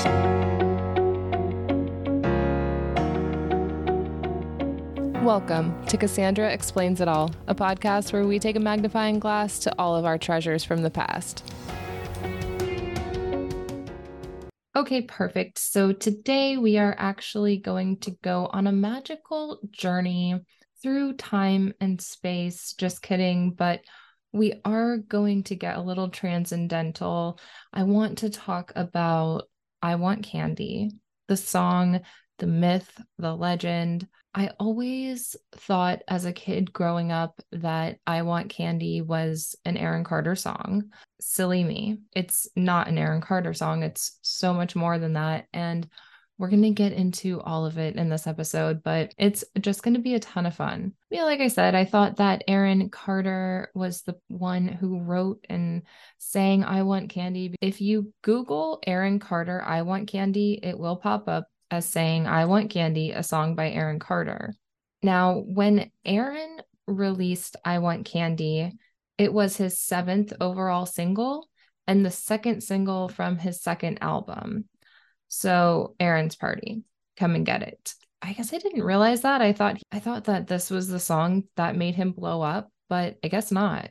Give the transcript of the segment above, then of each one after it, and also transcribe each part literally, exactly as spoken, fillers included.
Welcome to Cassandra Explains It All, a podcast where we take a magnifying glass to all of our treasures from the past. Okay, perfect. So today we are actually going to go on a magical journey through time and space. Just kidding, but we are going to get a little transcendental. I want to talk about I Want Candy, the song, the myth, the legend. I always thought as a kid growing up that I Want Candy was an Aaron Carter song. Silly me. It's not an Aaron Carter song. It's so much more than that. And we're going to get into all of it in this episode, but it's just going to be a ton of fun. Yeah, like I said, I thought that Aaron Carter was the one who wrote and sang I Want Candy. If you Google Aaron Carter, I Want Candy, it will pop up as saying I Want Candy, a song by Aaron Carter. Now, when Aaron released I Want Candy, it was his seventh overall single and the second single from his second album. So Aaron's Party, come and get it. I guess I didn't realize that. I thought I thought that this was the song that made him blow up, but I guess not.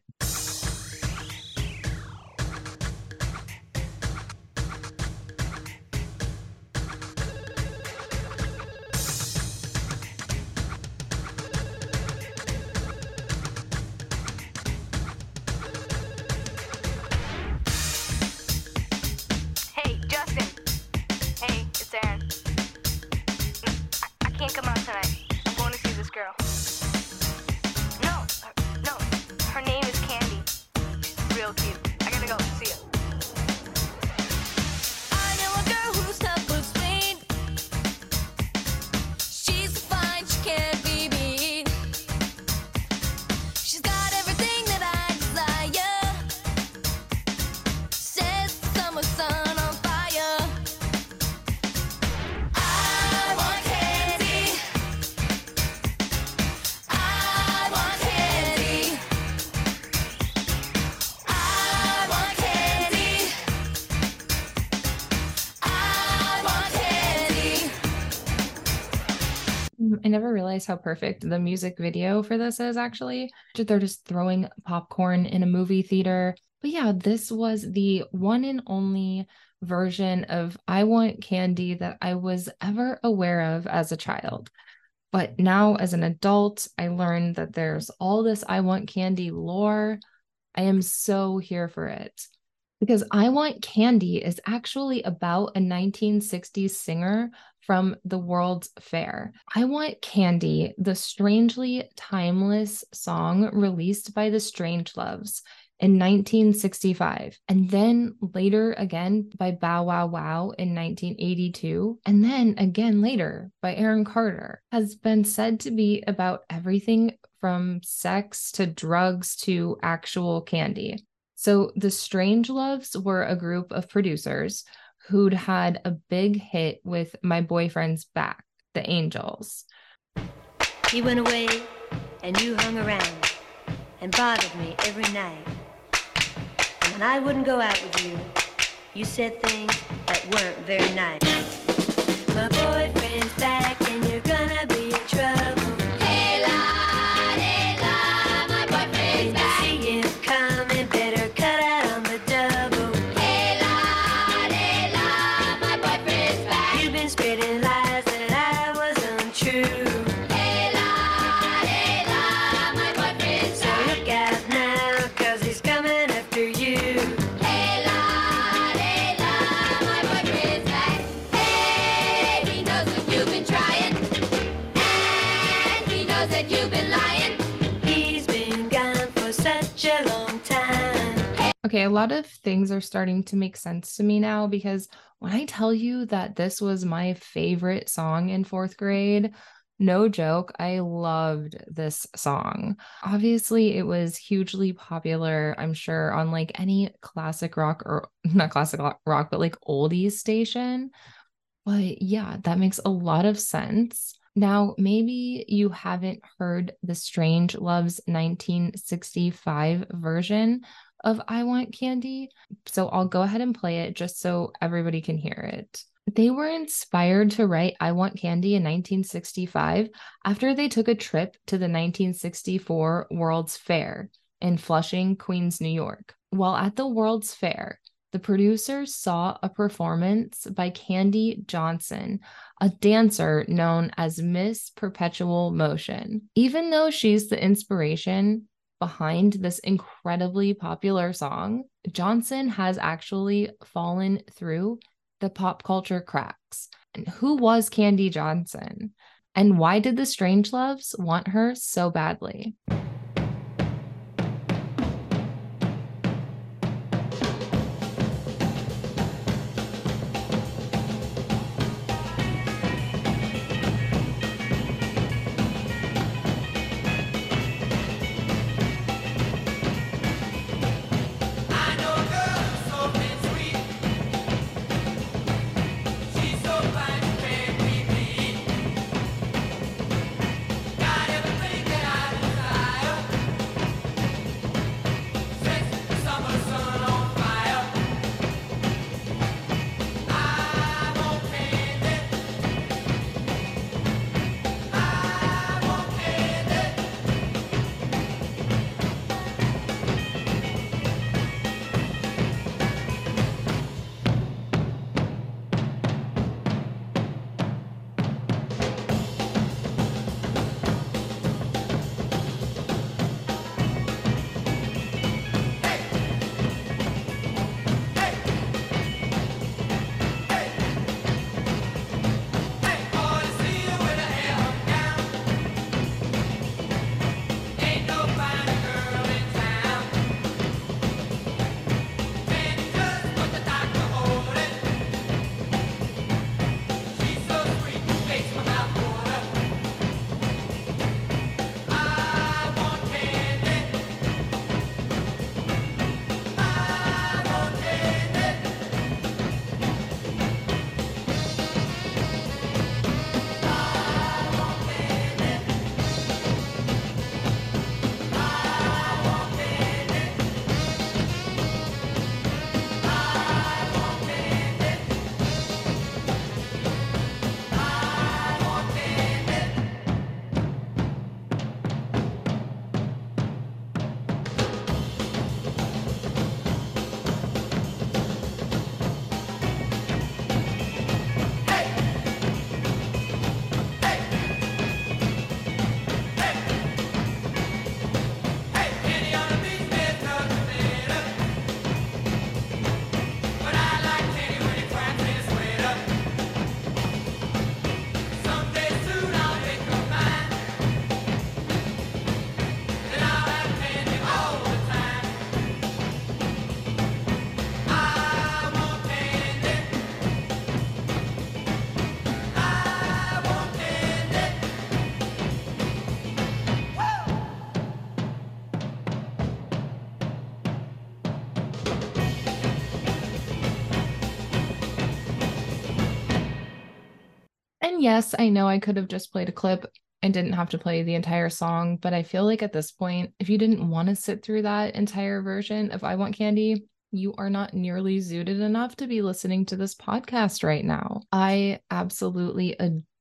I never realized how perfect the music video for this is, actually. They're just throwing popcorn in a movie theater. But yeah, this was the one and only version of I Want Candy that I was ever aware of as a child. But now as an adult, I learned that there's all this I Want Candy lore. I am so here for it. Because I Want Candy is actually about a nineteen sixties singer from the World's Fair. I Want Candy, the strangely timeless song released by the Strangeloves in nineteen sixty-five, and then later again by Bow Wow Wow in nineteen eighty-two, and then again later by Aaron Carter, has been said to be about everything from sex to drugs to actual candy. So the Strangeloves were a group of producers who'd had a big hit with My Boyfriend's Back, the Angels. He went away and you hung around and bothered me every night. And when I wouldn't go out with you, you said things that weren't very nice. My boyfriend's back and you're gonna be in trouble. Hey la, hey la, my boyfriend's back. When you see him coming, better cut out on the double. Hey la, hey la, my boyfriend's back. You've been spreading lies that I was untrue. Hey la, hey la, my boyfriend's back. So look out now, cause he's coming after you. Hey la, hey la, my boyfriend's back. Hey, he knows what you've been trying, and he knows that you've been lying. He's been gone for such a long time. Okay, a lot of things are starting to make sense to me now, because when I tell you that this was my favorite song in fourth grade, no joke, I loved this song. Obviously, it was hugely popular, I'm sure, on like any classic rock, or not classic rock, but like oldies station. But yeah, that makes a lot of sense. Now, maybe you haven't heard the Strangeloves nineteen sixty-five version of I Want Candy, so I'll go ahead and play it just so everybody can hear it. They were inspired to write I Want Candy in nineteen sixty-five after they took a trip to the nineteen sixty-four World's Fair in Flushing, Queens, New York. While at the World's Fair, the producers saw a performance by Candy Johnson, a dancer known as Miss Perpetual Motion. Even though she's the inspiration behind this incredibly popular song, Johnson has actually fallen through the pop culture cracks. And who was Candy Johnson? And why did the Strangeloves want her so badly? And yes, I know I could have just played a clip and didn't have to play the entire song, but I feel like at this point, if you didn't want to sit through that entire version of I Want Candy, you are not nearly zooted enough to be listening to this podcast right now. I absolutely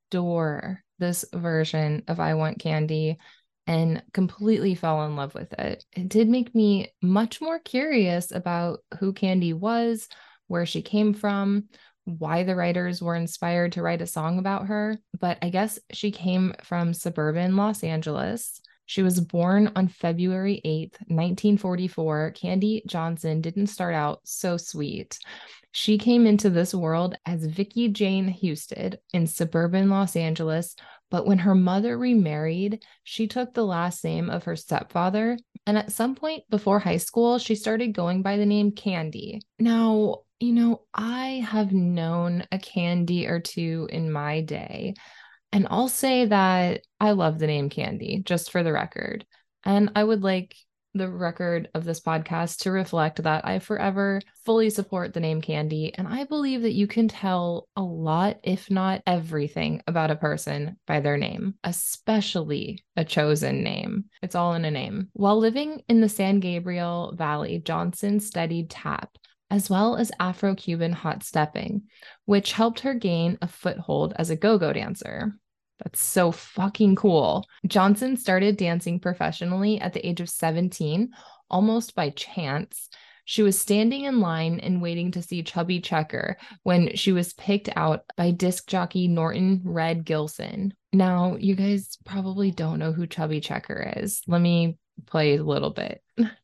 adore this version of I Want Candy and completely fell in love with it. It did make me much more curious about who Candy was, where she came from, why the writers were inspired to write a song about her. But I guess she came from suburban Los Angeles. She was born on February eighth, nineteen forty-four. Candy Johnson didn't start out so sweet. She came into this world as Vicki Jane Husted in suburban Los Angeles, but when her mother remarried, she took the last name of her stepfather. And at some point before high school, she started going by the name Candy. Now, you know, I have known a Candy or two in my day, and I'll say that I love the name Candy, just for the record. And I would like the record of this podcast to reflect that I forever fully support the name Candy. And I believe that you can tell a lot, if not everything, about a person by their name, especially a chosen name. It's all in a name. While living in the San Gabriel Valley, Johnson studied tap, as well as Afro-Cuban hot stepping, which helped her gain a foothold as a go-go dancer. That's so fucking cool. Johnson started dancing professionally at the age of seventeen, almost by chance. She was standing in line and waiting to see Chubby Checker when she was picked out by disc jockey Norton Red Gilson. Now, you guys probably don't know who Chubby Checker is. Let me play a little bit.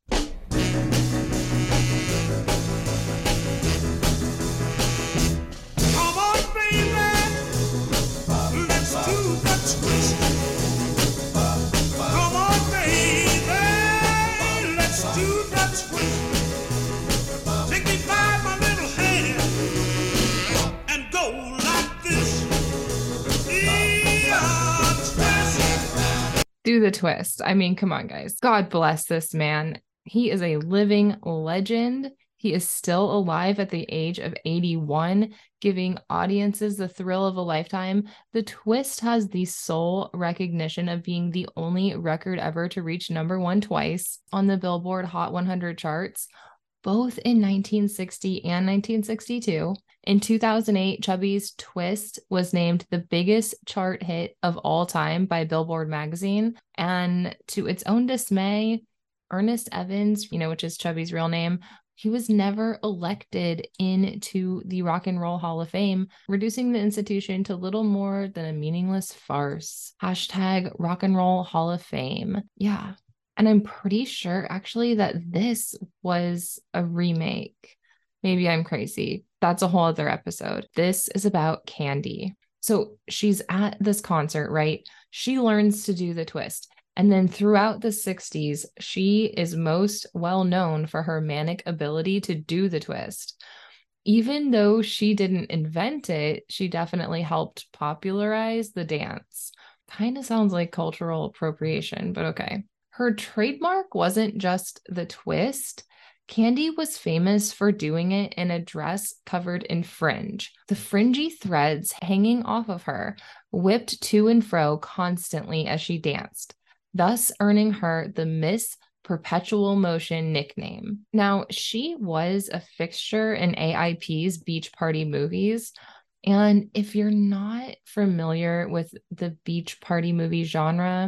Do the twist. I mean, come on, guys. God bless this man. He is a living legend. He is still alive at the age of eighty-one, giving audiences the thrill of a lifetime. The twist has the sole recognition of being the only record ever to reach number one twice on the Billboard Hot one hundred charts, both in nineteen sixty and nineteen sixty-two. In two thousand eight, Chubby's Twist was named the biggest chart hit of all time by Billboard magazine. And to its own dismay, Ernest Evans, you know, which is Chubby's real name, he was never elected into the Rock and Roll Hall of Fame, reducing the institution to little more than a meaningless farce. Hashtag Rock and Roll Hall of Fame. Yeah. And I'm pretty sure actually that this was a remake. Maybe I'm crazy. That's a whole other episode. This is about Candy. So she's at this concert, right? She learns to do the twist. And then throughout the sixties, she is most well known for her manic ability to do the twist. Even though she didn't invent it, she definitely helped popularize the dance. Kind of sounds like cultural appropriation, but okay. Her trademark wasn't just the twist. Candy was famous for doing it in a dress covered in fringe. The fringy threads hanging off of her whipped to and fro constantly as she danced, thus earning her the Miss Perpetual Motion nickname. Now, she was a fixture in A I P's beach party movies. And if you're not familiar with the beach party movie genre,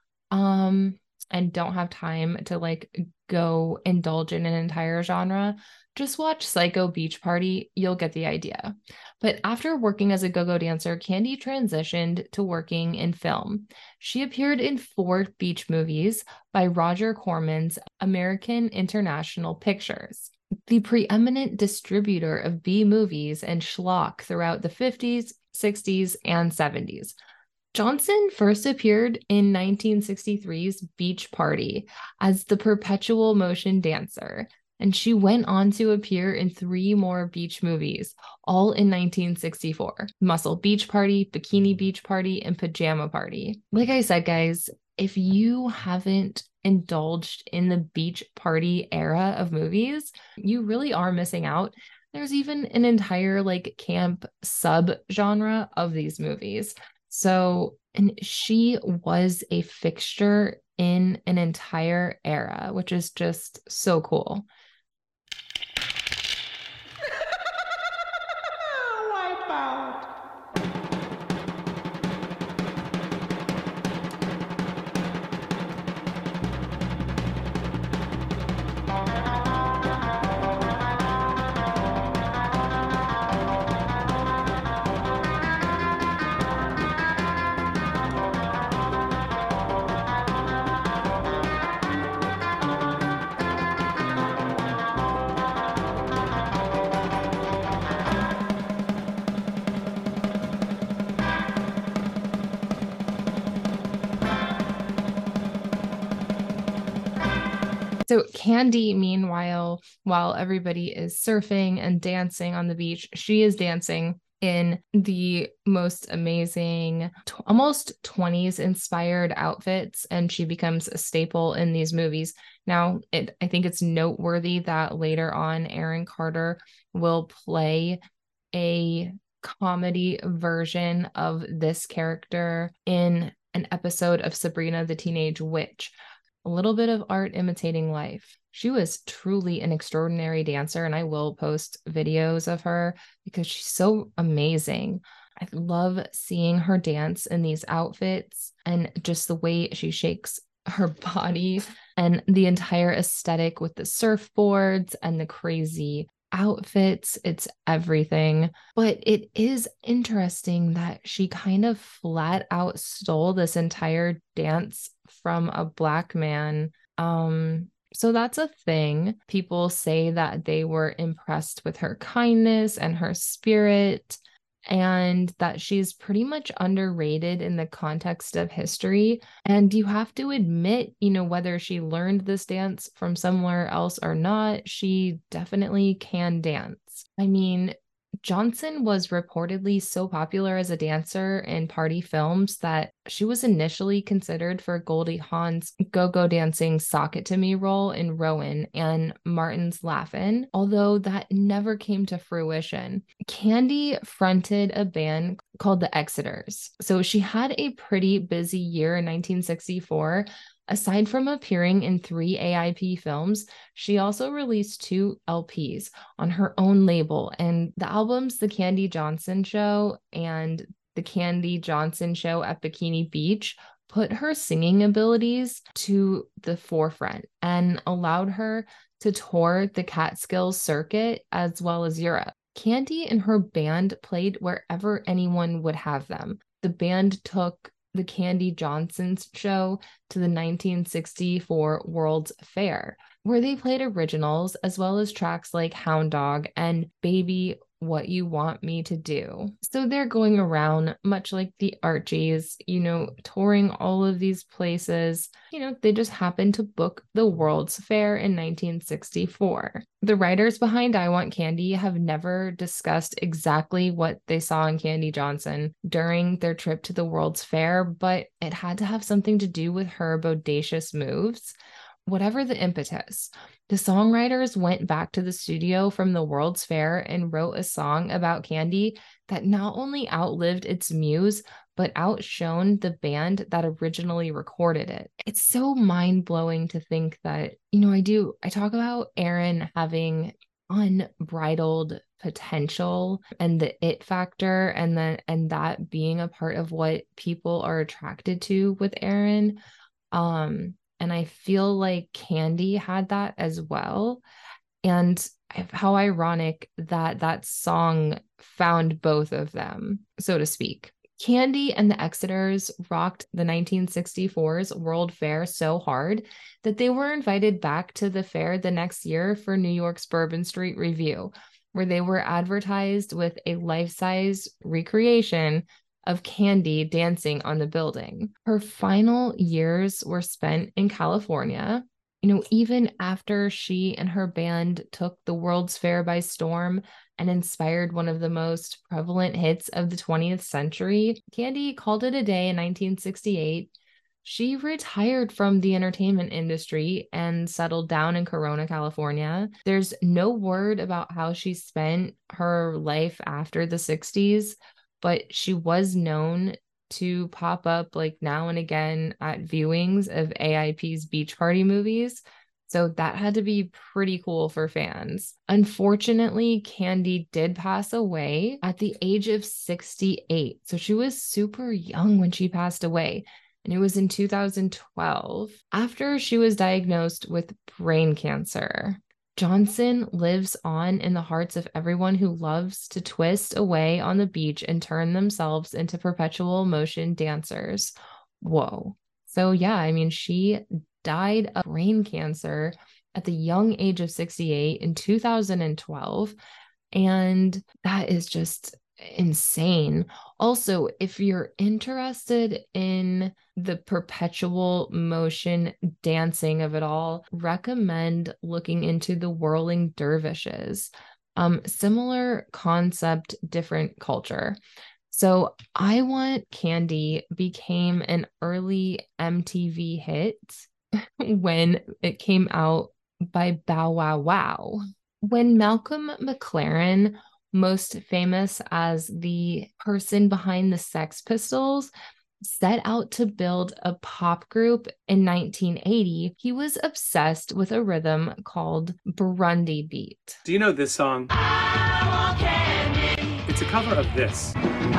um, and don't have time to like go indulge in an entire genre, just watch Psycho Beach Party. You'll get the idea. But after working as a go-go dancer, Candy transitioned to working in film. She appeared in four beach movies by Roger Corman's American International Pictures, the preeminent distributor of B movies and schlock throughout the fifties, sixties, and seventies. Johnson first appeared in nineteen sixty-three's Beach Party as the Perpetual Motion dancer, and she went on to appear in three more beach movies, all in nineteen sixty-four. Muscle Beach Party, Bikini Beach Party, and Pajama Party. Like I said, guys, if you haven't indulged in the beach party era of movies, you really are missing out. There's even an entire like camp sub-genre of these movies. So, and she was a fixture in an entire era, which is just so cool. Wipeout. So Candy, meanwhile, while everybody is surfing and dancing on the beach, she is dancing in the most amazing, t- almost twenties inspired outfits, and she becomes a staple in these movies. Now, it, I think it's noteworthy that later on, Aaron Carter will play a comedy version of this character in an episode of Sabrina the Teenage Witch. A little bit of art imitating life. She was truly an extraordinary dancer, and I will post videos of her because she's so amazing. I love seeing her dance in these outfits and just the way she shakes her body and the entire aesthetic with the surfboards and the crazy outfits. It's everything. But it is interesting that she kind of flat out stole this entire dance from a Black man. Um, so that's a thing. People say that they were impressed with her kindness and her spirit, and that she's pretty much underrated in the context of history. And you have to admit, you know, whether she learned this dance from somewhere else or not, she definitely can dance. I mean, Johnson was reportedly so popular as a dancer in party films that she was initially considered for Goldie Hawn's go-go dancing Sock It To Me role in Rowan and Martin's Laugh-In, although that never came to fruition. Candy fronted a band called the Exeters, so she had a pretty busy year in nineteen sixty-four. Aside from appearing in three A I P films, she also released two L Ps on her own label, and the albums The Candy Johnson Show and The Candy Johnson Show at Bikini Beach put her singing abilities to the forefront and allowed her to tour the Catskills circuit as well as Europe. Candy and her band played wherever anyone would have them. The band took the Candy Johnson Show to the nineteen sixty-four World's Fair, where they played originals as well as tracks like Hound Dog and Baby What You Want Me to Do. So they're going around much like the Archies, you know, touring all of these places. You know, they just happened to book the World's Fair in nineteen sixty-four. The writers behind I Want Candy have never discussed exactly what they saw in Candy Johnson during their trip to the World's Fair, but it had to have something to do with her bodacious moves. Whatever the impetus, the songwriters went back to the studio from the World's Fair and wrote a song about Candy that not only outlived its muse, but outshone the band that originally recorded it. It's so mind-blowing to think that, you know, I do, I talk about Erin having unbridled potential and the it factor, and then and that being a part of what people are attracted to with Erin. Um, And I feel like Candy had that as well. And how ironic that that song found both of them, so to speak. Candy and the Exeters rocked the nineteen sixty-four's World Fair so hard that they were invited back to the fair the next year for New York's Bourbon Street Review, where they were advertised with a life-size recreation of Candy dancing on the building. Her final years were spent in California. You know, even after she and her band took the World's Fair by storm and inspired one of the most prevalent hits of the twentieth century, Candy called it a day in nineteen sixty-eight. She retired from the entertainment industry and settled down in Corona, California. There's no word about how she spent her life after the sixties, but she was known to pop up like now and again at viewings of A I P's beach party movies. So that had to be pretty cool for fans. Unfortunately, Candy did pass away at the age of sixty-eight. So she was super young when she passed away. And it was in two thousand twelve after she was diagnosed with brain cancer. Johnson lives on in the hearts of everyone who loves to twist away on the beach and turn themselves into perpetual motion dancers. Whoa. So yeah, I mean, she died of brain cancer at the young age of sixty-eight in two thousand twelve. And that is just insane. Also, if you're interested in the perpetual motion dancing of it all, recommend looking into the Whirling Dervishes. Um, similar concept, different culture. So I Want Candy became an early M T V hit when it came out by Bow Wow Wow. When Malcolm McLaren, most famous as the person behind the Sex Pistols, set out to build a pop group in nineteen eighty, he was obsessed with a rhythm called Burundi beat. Do you know this song? It's a cover of this,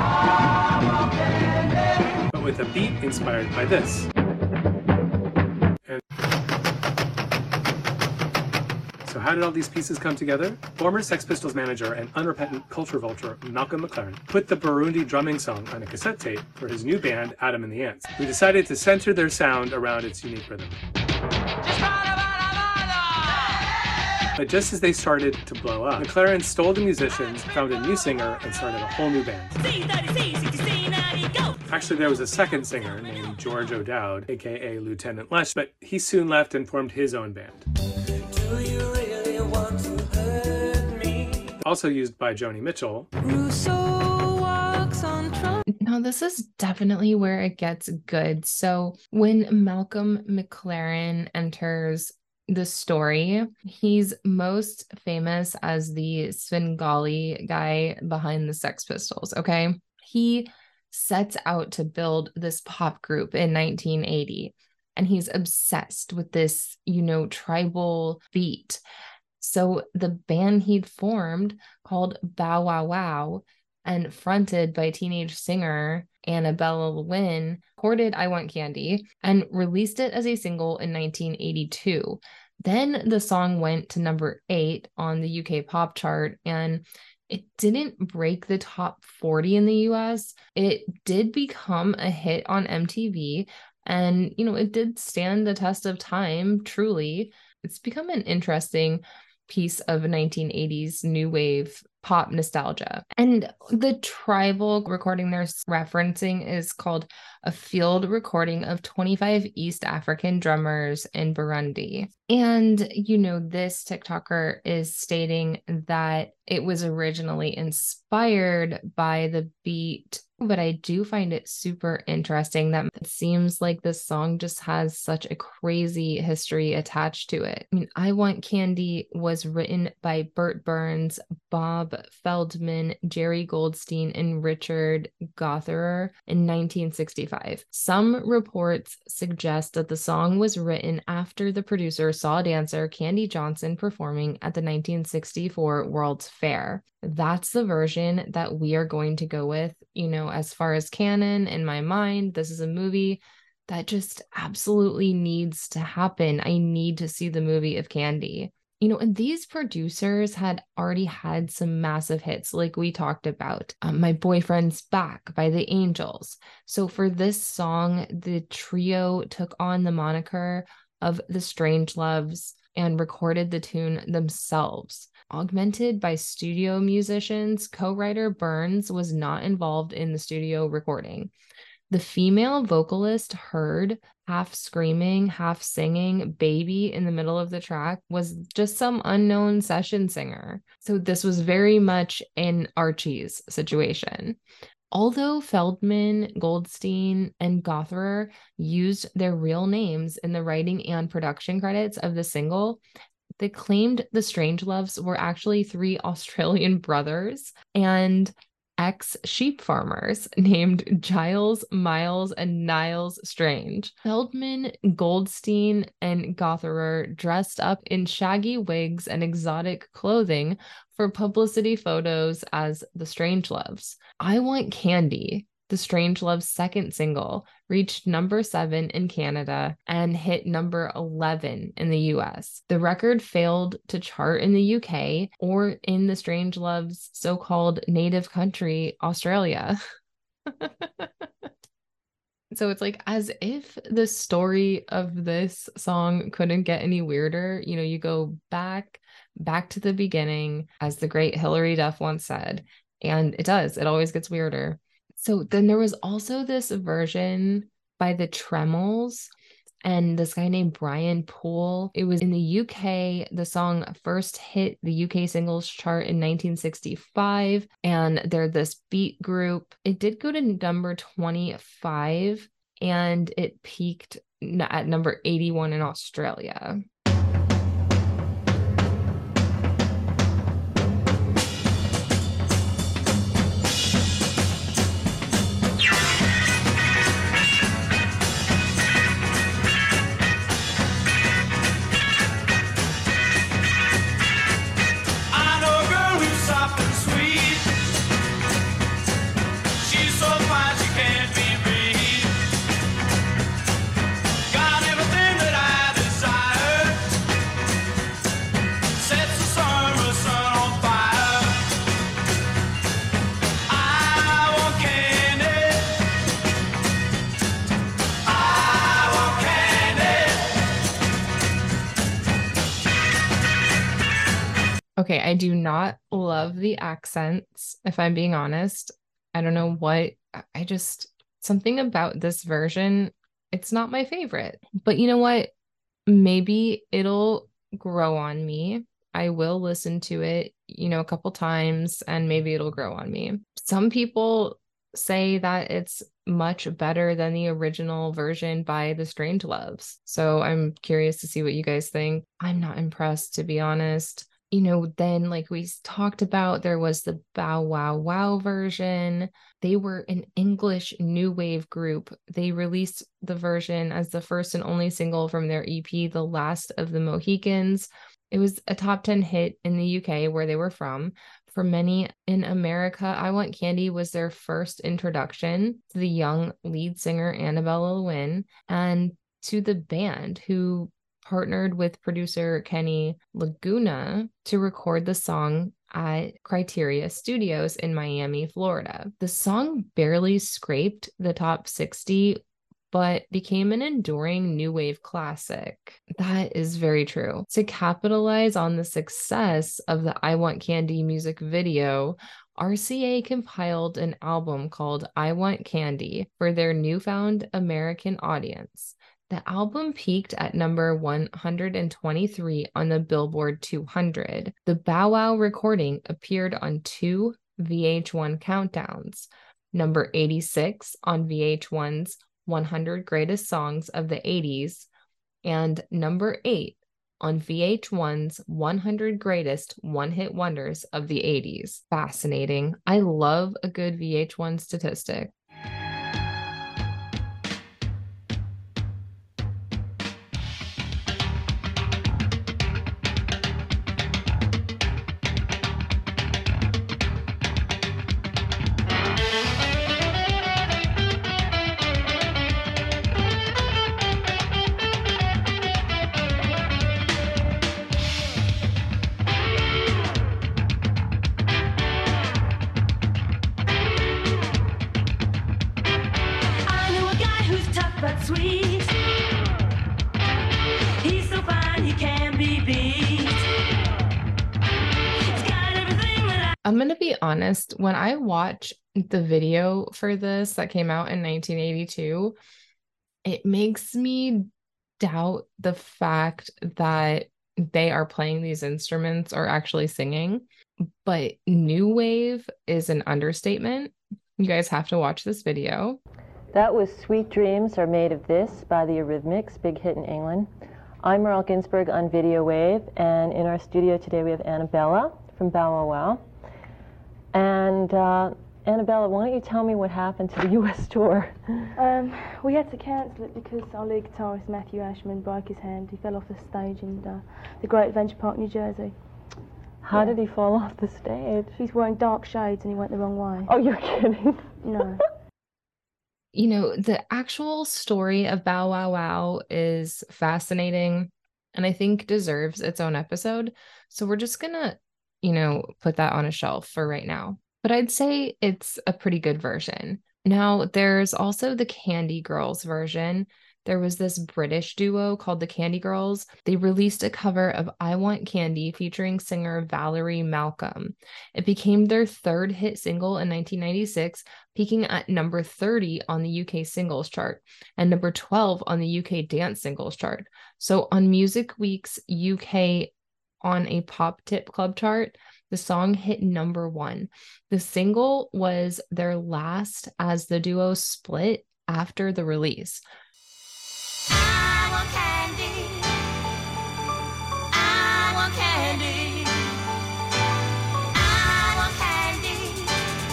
but with a beat inspired by this. And so how did all these pieces come together? Former Sex Pistols manager and unrepentant culture vulture Malcolm McLaren put the Burundi drumming song on a cassette tape for his new band, Adam and the Ants, who decided to center their sound around its unique rhythm. But just as they started to blow up, McLaren stole the musicians, found a new singer, and started a whole new band. Actually, there was a second singer named George O'Dowd, aka Lieutenant Lush, but he soon left and formed his own band. Do you really want to hurt me? Also used by Joni Mitchell. Now, this is definitely where it gets good. So when Malcolm McLaren enters the story, he's most famous as the Svengali guy behind the Sex Pistols, okay? He sets out to build this pop group in nineteen eighty, and he's obsessed with this, you know, tribal beat. So the band he'd formed, called Bow Wow Wow, and fronted by teenage singer Annabella Lwin, recorded I Want Candy and released it as a single in nineteen eighty-two. Then the song went to number eight on the U K pop chart, and it didn't break the top forty in the U S. It did become a hit on M T V, and, you know, it did stand the test of time, truly. It's become an interesting piece of nineteen eighties new wave pop nostalgia. And the tribal recording they're referencing is called a field recording of twenty-five East African drummers in Burundi. And, you know, this TikToker is stating that it was originally inspired by the beat, but I do find it super interesting that it seems like this song just has such a crazy history attached to it. I mean, I Want Candy was written by Bert Burns, Bob Feldman, Jerry Goldstein, and Richard Gotherer in nineteen sixty-five. Some reports suggest that the song was written after the producer saw dancer Candy Johnson performing at the nineteen sixty-four World's Fair. That's the version that we are going to go with. You know, as far as canon, in my mind, this is a movie that just absolutely needs to happen. I need to see the movie of Candy. You know, and these producers had already had some massive hits, like we talked about. Um, My Boyfriend's Back by the Angels. So for this song, the trio took on the moniker of the Strangeloves and recorded the tune themselves. Augmented by studio musicians, co-writer Burns was not involved in the studio recording. The female vocalist heard half screaming, half singing baby in the middle of the track was just some unknown session singer. So this was very much an Archie's situation. Although Feldman, Goldstein, and Gotherer used their real names in the writing and production credits of the single, they claimed the Strangeloves were actually three Australian brothers and ex-sheep farmers named Giles, Miles, and Niles Strange. Feldman, Goldstein, and Gotherer dressed up in shaggy wigs and exotic clothing for publicity photos as the Strangeloves. I Want Candy, the Strangeloves' second single, reached number seven in Canada and hit number eleven in the U S. The record failed to chart in the U K or in the Strangeloves' so-called native country, Australia. So it's like as if the story of this song couldn't get any weirder. You know, you go back, back to the beginning, as the great Hilary Duff once said, and it does. It always gets weirder. So then there was also this version by the Tremels and this guy named Brian Poole. It was in the U K. The song first hit the U K singles chart in nineteen sixty-five, and they're this beat group. It did go to number twenty-five, and it peaked at number eighty-one in Australia. Okay, I do not love the accents, if I'm being honest. I don't know what, I just, something about this version, it's not my favorite. But you know what? Maybe it'll grow on me. I will listen to it, you know, a couple times and maybe it'll grow on me. Some people say that it's much better than the original version by the Strangeloves. So I'm curious to see what you guys think. I'm not impressed, to be honest. You know, then like we talked about, there was the Bow Wow Wow version. They were an English new wave group. They released the version as the first and only single from their E P, The Last of the Mohicans. It was a top ten hit in the U K, where they were from. For many in America, I Want Candy was their first introduction to the young lead singer Annabella Lwin and to the band, who partnered with producer Kenny Laguna to record the song at Criteria Studios in Miami, Florida. The song barely scraped the top sixty, but became an enduring new wave classic. That is very true. To capitalize on the success of the I Want Candy music video, R C A compiled an album called I Want Candy for their newfound American audience. The album peaked at number one hundred twenty-three on the Billboard two hundred. The Bow Wow recording appeared on two V H one countdowns, number eighty-six on V H one's one hundred Greatest Songs of the eighties, and number eight on V H one's one hundred Greatest One-Hit Wonders of the eighties. Fascinating. I love a good V H one statistic. I'm going to be honest, when I watch the video for this that came out in nineteen eighty-two, it makes me doubt the fact that they are playing these instruments or actually singing. But new wave is an understatement. You guys have to watch this video. That was Sweet Dreams Are Made of This by the Eurythmics, big hit in England. I'm Merle Ginsberg on Video Wave, and in our studio today we have Annabella from Bow Wow Wow. And uh, Annabella, why don't you tell me what happened to the U S tour? Um, we had to cancel it because our lead guitarist Matthew Ashman broke his hand. He fell off the stage in uh, the Great Adventure Park, New Jersey. How yeah. did he fall off the stage? He's wearing dark shades and he went the wrong way. Oh, you're kidding? No. You know, the actual story of Bow Wow Wow is fascinating and I think deserves its own episode. So we're just gonna, you know, put that on a shelf for right now. But I'd say it's a pretty good version. Now, there's also the Candy Girls version. There was this British duo called the Candy Girls. They released a cover of I Want Candy featuring singer Valerie Malcolm. It became their third hit single in nineteen ninety-six, peaking at number thirty on the U K singles chart and number twelve on the U K dance singles chart. So on Music Week's U K on a Pop Tip Club chart, the song hit number one. The single was their last as the duo split after the release. I want candy. I want candy. I want candy.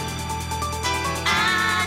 I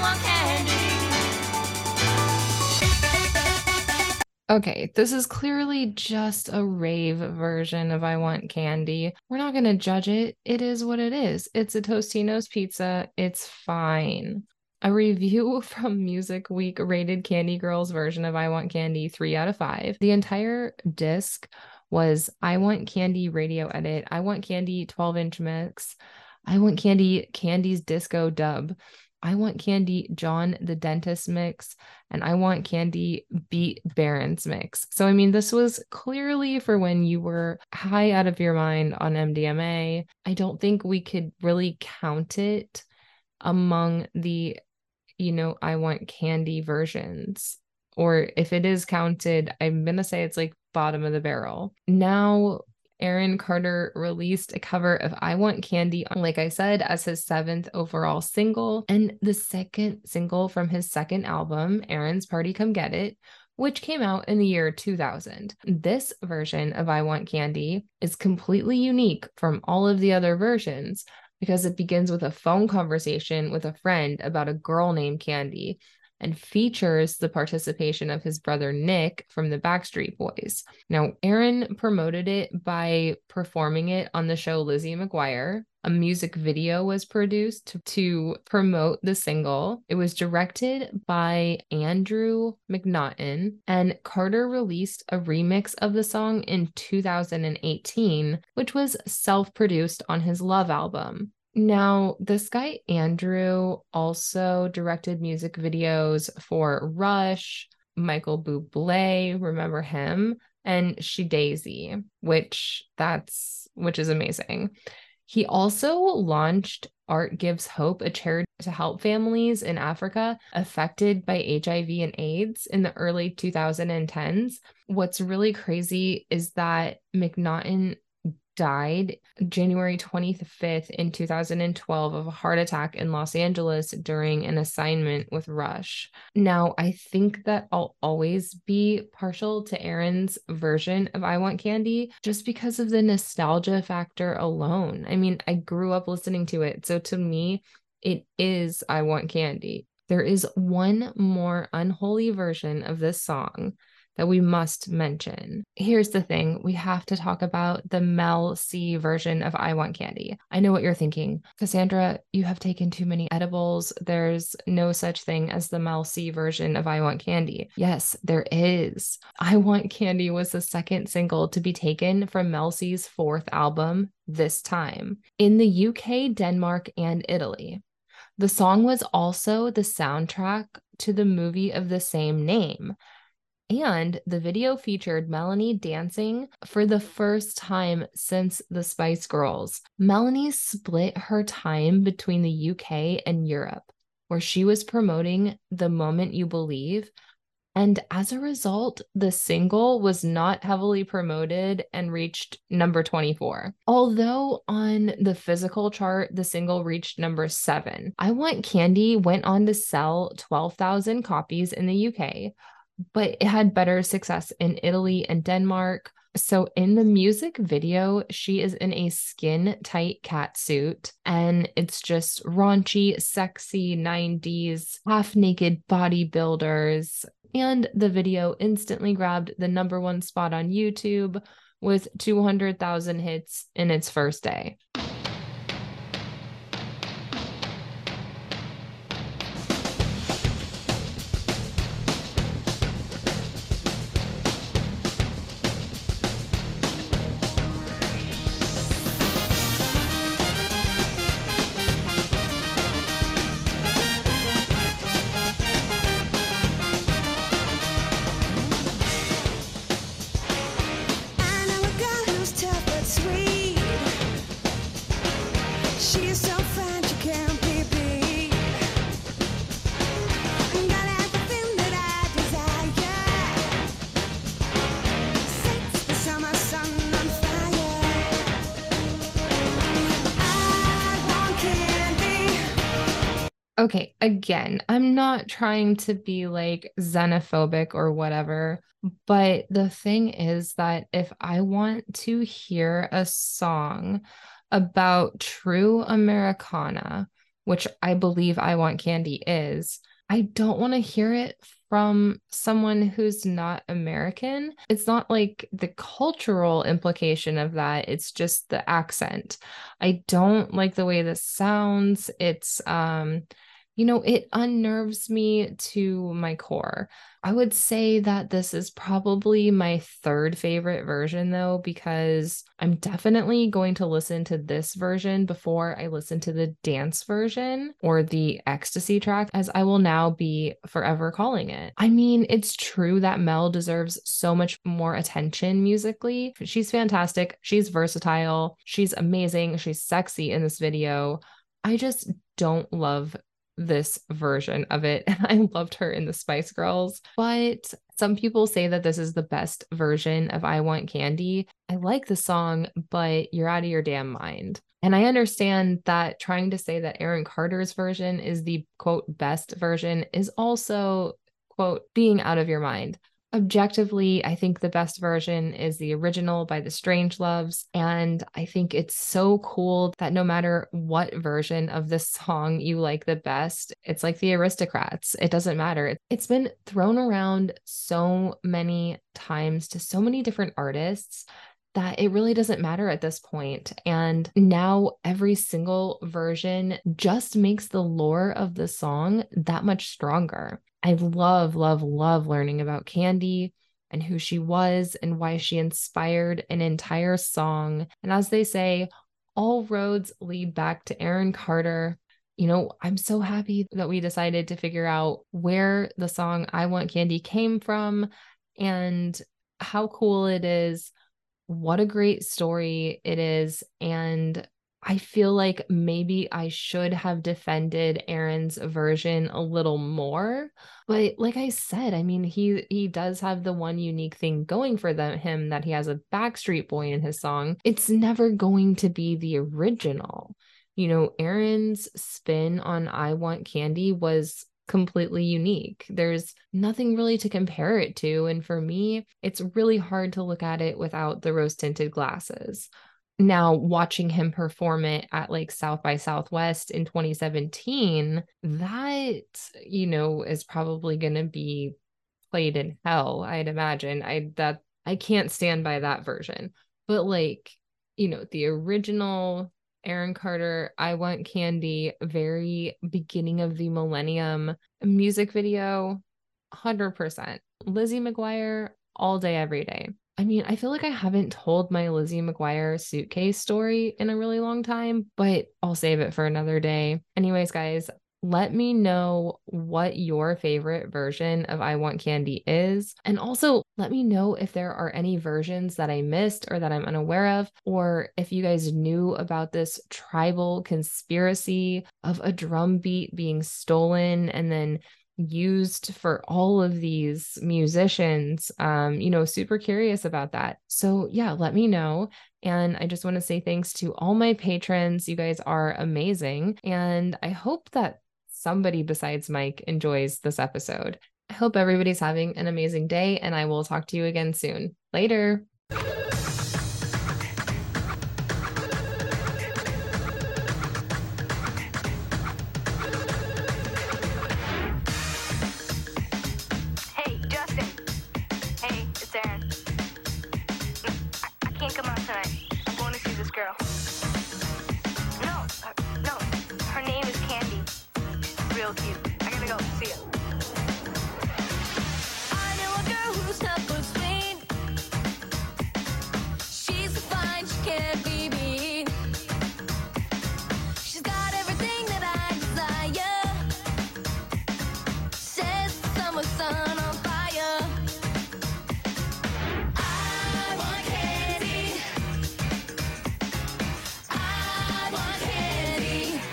want candy. Okay, this is clearly just a rave version of I Want Candy. We're not going to judge it. It is what it is. It's a Tostino's pizza. It's fine. A review from Music Week rated Candy Girls version of I Want Candy three out of five. The entire disc was I Want Candy radio edit, I Want Candy twelve inch mix, I Want Candy Candy's disco dub, I Want Candy John the Dentist mix, and I Want Candy Beat Barons mix. So, I mean, this was clearly for when you were high out of your mind on M D M A. I don't think we could really count it among the, you know, I Want Candy versions. Or if it is counted, I'm going to say it's like bottom of the barrel. Now, Aaron Carter released a cover of I Want Candy, like I said, as his seventh overall single, and the second single from his second album, Aaron's Party Come Get It, which came out in the year two thousand. This version of I Want Candy is completely unique from all of the other versions because it begins with a phone conversation with a friend about a girl named Candy, and features the participation of his brother Nick from the Backstreet Boys. Now, Aaron promoted it by performing it on the show Lizzie McGuire. A music video was produced to, to promote the single. It was directed by Andrew McNaughton, and Carter released a remix of the song in two thousand eighteen, which was self-produced on his Love album. Now, this guy, Andrew, also directed music videos for Rush, Michael Bublé, remember him, and She Daisy, which that's, which is amazing. He also launched Art Gives Hope, a charity to help families in Africa affected by H I V and AIDS in the early twenty tens. What's really crazy is that McNaughton died January twenty-fifth in two thousand twelve of a heart attack in Los Angeles during an assignment with Rush. Now, I think that I'll always be partial to Aaron's version of I Want Candy just because of the nostalgia factor alone. I mean, I grew up listening to it, so to me, it is I Want Candy. There is one more unholy version of this song that we must mention. Here's the thing, we have to talk about the Mel C version of I Want Candy. I know what you're thinking. Cassandra, you have taken too many edibles. There's no such thing as the Mel C version of I Want Candy. Yes, there is. I Want Candy was the second single to be taken from Mel C's fourth album, This Time, in the U K, Denmark, and Italy. The song was also the soundtrack to the movie of the same name. And the video featured Melanie dancing for the first time since the Spice Girls. Melanie split her time between the U K and Europe, where she was promoting The Moment You Believe. And as a result, the single was not heavily promoted and reached number twenty-four. Although on the physical chart, the single reached number seven. I Want Candy went on to sell twelve thousand copies in the U K, but it had better success in Italy and Denmark. So in the music video, she is in a skin-tight cat suit, and it's just raunchy, sexy nineties, half-naked bodybuilders. And the video instantly grabbed the number one spot on YouTube with two hundred thousand hits in its first day. Okay, again, I'm not trying to be like xenophobic or whatever, but the thing is that if I want to hear a song about true Americana, which I believe I Want Candy is, I don't want to hear it from someone who's not American. It's not like the cultural implication of that. It's just the accent. I don't like the way this sounds. It's, um, you know, it unnerves me to my core. I would say that this is probably my third favorite version, though, because I'm definitely going to listen to this version before I listen to the dance version or the ecstasy track, as I will now be forever calling it. I mean, it's true that Mel deserves so much more attention musically. She's fantastic. She's versatile. She's amazing. She's sexy in this video. I just don't love this version of it. And I loved her in the Spice Girls, but some people say that this is the best version of I Want Candy. I like the song, but you're out of your damn mind. And I understand that trying to say that Aaron Carter's version is the quote best version is also quote being out of your mind. Objectively, I think the best version is the original by the Strangeloves, and I think it's so cool that no matter what version of this song you like the best, it's like the Aristocrats. It doesn't matter. It's been thrown around so many times to so many different artists that it really doesn't matter at this point. And now every single version just makes the lore of the song that much stronger. I love, love, love learning about Candy and who she was and why she inspired an entire song. And as they say, all roads lead back to Aaron Carter. You know, I'm so happy that we decided to figure out where the song I Want Candy came from and how cool it is. What a great story it is. And I feel like maybe I should have defended Aaron's version a little more. But like I said, I mean, he he does have the one unique thing going for them, him that he has a Backstreet Boy in his song. It's never going to be the original. You know, Aaron's spin on I Want Candy was completely unique. There's nothing really to compare it to. And for me, it's really hard to look at it without the rose-tinted glasses. Now, watching him perform it at like South by Southwest in twenty seventeen, that, you know, is probably going to be played in hell, I'd imagine. I that I can't stand by that version. But like, you know, the original Aaron Carter, I Want Candy, very beginning of the millennium music video, one hundred percent. Lizzie McGuire, all day, every day. I mean, I feel like I haven't told my Lizzie McGuire suitcase story in a really long time, but I'll save it for another day. Anyways, guys, let me know what your favorite version of I Want Candy is. And also let me know if there are any versions that I missed or that I'm unaware of, or if you guys knew about this tribal conspiracy of a drum beat being stolen and then used for all of these musicians. Um, you know, super curious about that. So yeah, let me know. And I just want to say thanks to all my patrons. You guys are amazing. And I hope that somebody besides Mike enjoys this episode. I hope everybody's having an amazing day, and I will talk to you again soon. Later. Hey, Justin. Hey, it's Aaron. I, I can't come out tonight. I'm going to see this girl. No, uh, no, her name is Candy. She's real cute. I gotta go. See ya. I know a girl who's tough but sweet. She's so fine, she can't be beat. She's got everything that I desire. Says the summer sun on fire. I want candy. I want candy.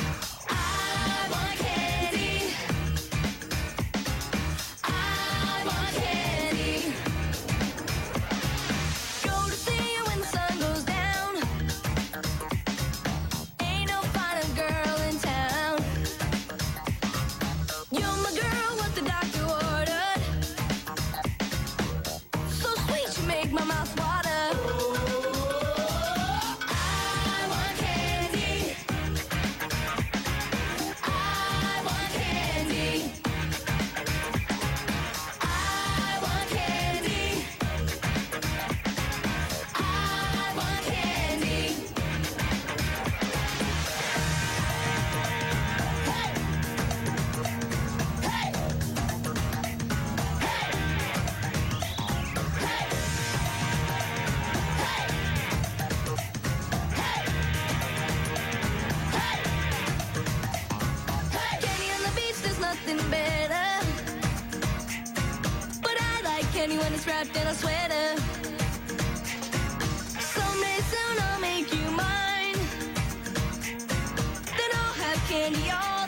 I want candy. I candy when it's wrapped in a sweater. Someday soon I'll make you mine. Then I'll have candy all